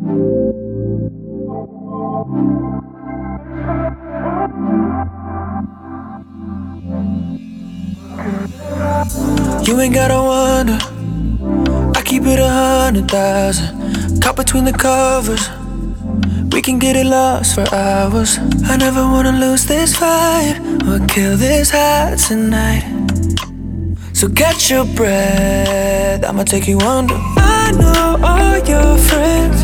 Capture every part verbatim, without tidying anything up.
You ain't gotta wonder, I keep it a hundred thousand. Caught between the covers, we can get it lost for hours. I never wanna lose this fight or kill this high tonight. So catch your breath, I'ma take you under. I know all your friends,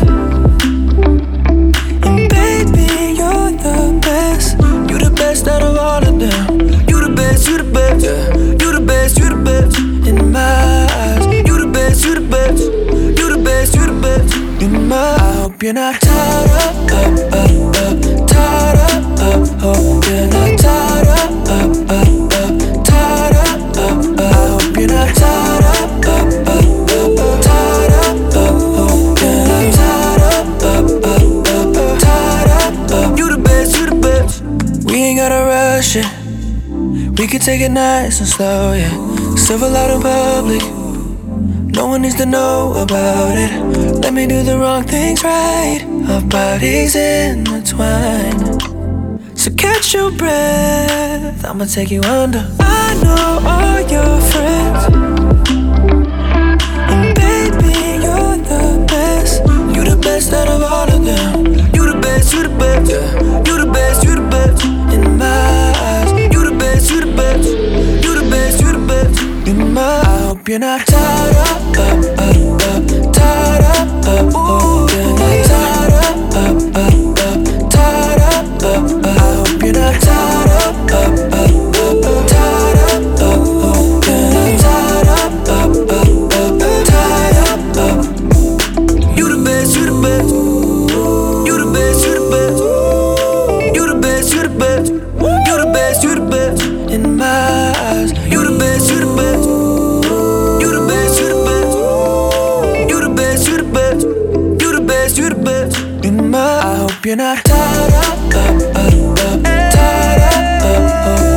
and baby, you're the best. You the best out of all of them. You the best, you the best, yeah. You the best, you the best. In my eyes, you the best, you the best. You the best, you the best. In my eyes, I hope you're not tied up, up, up, up, tied up, up. Hope you're not tied up, up, up, up, tied up, up, up. I hope you're not tied up, up, up, up, tied up, up. Hope you're not tied up, up, up, up, tied up, up. You the best, you the best. We ain't gotta rush it. We can take it nice and slow, yeah. Civil out in public, no one needs to know about it. Let me do the wrong things right. Our bodies intertwined. So catch your breath, I'ma take you under. I know all your friends, and baby, you're the best. You the best out of all of them. You the best, you the best, yeah. You the best, you the best. In my eyes, you the best, you the best. You the best, you the best. In my eyes, I hope you're not tied up, up, up, up, tied up, up. Oh, you're not tied up, up, up, up, tied up, up. I hope you're not tied up, up, up, up, tied up, up. Oh, you're not tied up, up, up, up, tied up, up. You the best, you the best. You the best, you the best. You the best, you the best. You the best, you the best. In my eyes, you the best, you the best. You the best, you the best. You the best, you the best. You the best, you the best. In my, I hope you're not tied up, up, up, up, tied up, up, up.